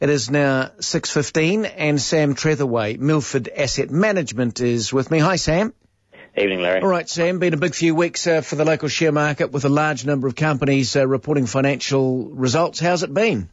It is now 6:15 and Sam Trethaway, Milford Asset Management, is with me. Hi, Sam. Evening, Larry. All right, Sam. Been a big few weeks for the local share market with a large number of companies reporting financial results. How's it been?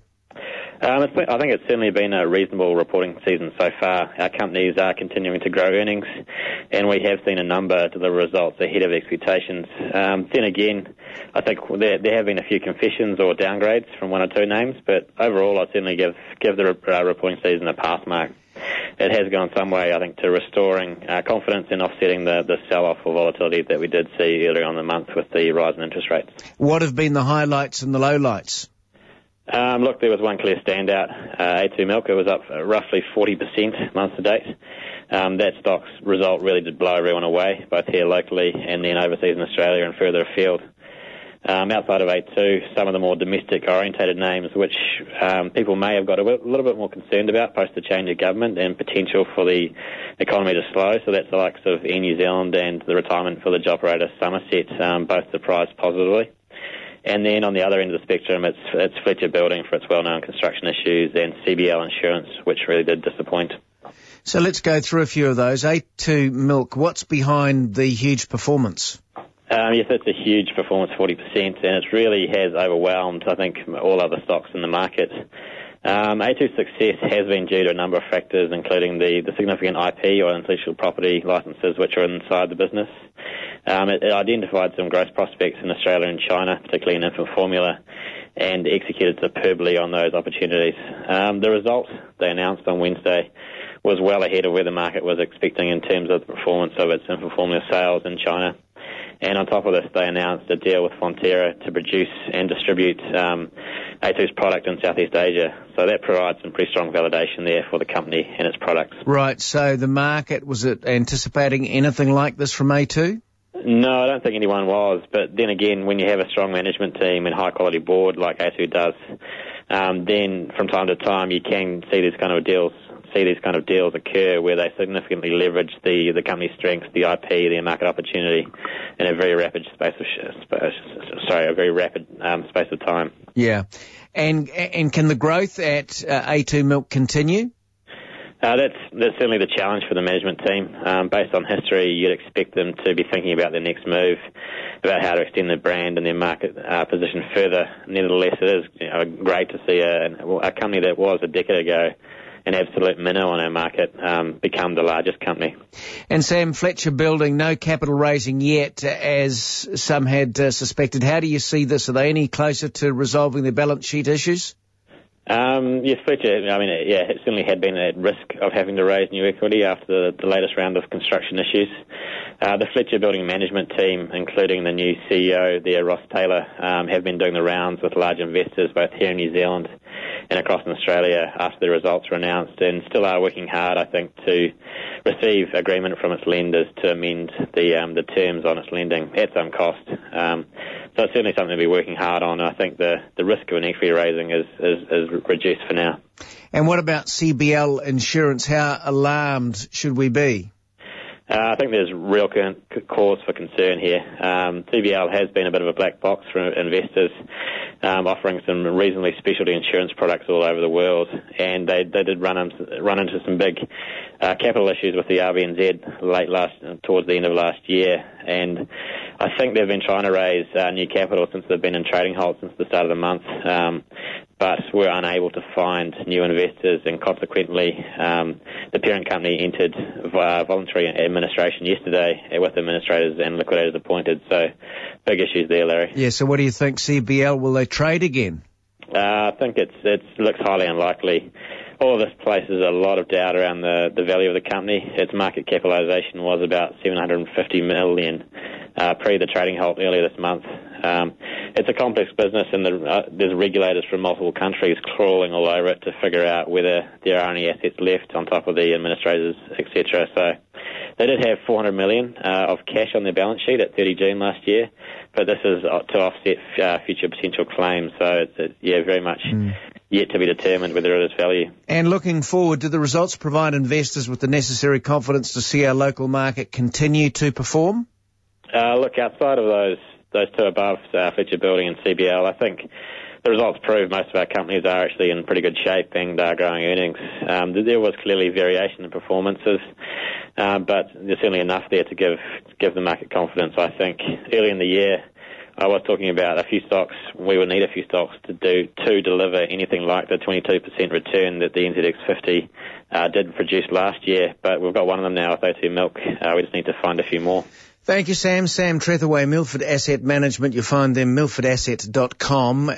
I think it's certainly been a reasonable reporting season so far. Our companies are continuing to grow earnings, and we have seen a number to the results ahead of expectations. Then again, I think there have been a few confessions or downgrades from one or two names, but overall I'd certainly give the reporting season a pass mark. It has gone some way, I think, to restoring confidence and offsetting the sell-off or volatility that we did see earlier on in the month with the rise in interest rates. What have been the highlights and the lowlights? Look, there was one clear standout, A2 Milk. It was up roughly 40% month to date. That stock's result really did blow everyone away, both here locally and then overseas in Australia and further afield. Outside of A2, some of the more domestic-orientated names, which people may have got a little bit more concerned about post the change of government and potential for the economy to slow. So that's the likes of Air New Zealand and the retirement village operator Somerset, both surprised positively. And then on the other end of the spectrum, it's Fletcher Building for its well-known construction issues and CBL Insurance, which really did disappoint. So let's go through a few of those. A2 Milk, what's behind the huge performance? Yes, it's a huge performance, 40%, and it really has overwhelmed, I think, all other stocks in the market. A2's success has been due to a number of factors, including the significant IP or intellectual property licenses which are inside the business. It identified some growth prospects in Australia and China, particularly in infant formula, and executed superbly on those opportunities. The result they announced on Wednesday was well ahead of where the market was expecting in terms of the performance of its infant formula sales in China. And on top of this, they announced a deal with Fonterra to produce and distribute A2's product in Southeast Asia. So that provides some pretty strong validation there for the company and its products. Right, so the market, was it anticipating anything like this from A2? No, I don't think anyone was. But then again, when you have a strong management team and high-quality board like A2 does, then from time to time you can see these kind of deals occur where they significantly leverage the company's strengths, the IP, the market opportunity in a very rapid space of time. Yeah. And can the growth at A2 Milk continue? That's certainly the challenge for the management team. Based on history, you'd expect them to be thinking about their next move, about how to extend their brand and their market position further. Nevertheless, it is great to see a company that was a decade ago an absolute minnow on our market become the largest company. And Sam, Fletcher Building, no capital raising yet, as some had suspected. How do you see this? Are they any closer to resolving their balance sheet issues? Yes, Fletcher, it certainly had been at risk of having to raise new equity after the latest round of construction issues. The Fletcher Building management team, including the new CEO there, Ross Taylor, have been doing the rounds with large investors both here in New Zealand and across in Australia after the results were announced, and still are working hard, I think, to receive agreement from its lenders to amend the terms on its lending at some cost. So it's certainly something to be working hard on. I think the risk of an equity raising is reduced for now. And what about CBL Insurance? How alarmed should we be? I think there's real cause for concern here. CBL has been a bit of a black box for investors, offering some reasonably specialty insurance products all over the world, and they did run into some big capital issues with the RBNZ towards the end of last year, and I think they've been trying to raise new capital since they've been in trading halt since the start of the month, but were unable to find new investors, and consequently the parent company entered voluntary administration yesterday with administrators and liquidators appointed. So big issues there, Larry. Yeah, so what do you think, CBL, will they trade again? I think it looks highly unlikely. All of this places a lot of doubt around the value of the company. Its market capitalisation was about $750 million pre the trading halt earlier this month. It's a complex business, and there's regulators from multiple countries crawling all over it to figure out whether there are any assets left on top of the administrators, etc. So they did have $400 million of cash on their balance sheet at 30 June last year, but this is to offset future potential claims. So it's very much yet to be determined whether it is value. And looking forward, do the results provide investors with the necessary confidence to see our local market continue to perform? Look, outside of those two above, Fletcher Building and CBL, I think the results prove most of our companies are actually in pretty good shape and are growing earnings. There was clearly variation in performances, but there's certainly enough there to give the market confidence. I think early in the year, I was talking about a few stocks. We would need a few stocks to deliver anything like the 22% return that the NZX 50 did produce last year. But we've got one of them now with O2 Milk. We just need to find a few more. Thank you, Sam. Sam Trethaway, Milford Asset Management. You'll find them milfordasset.com.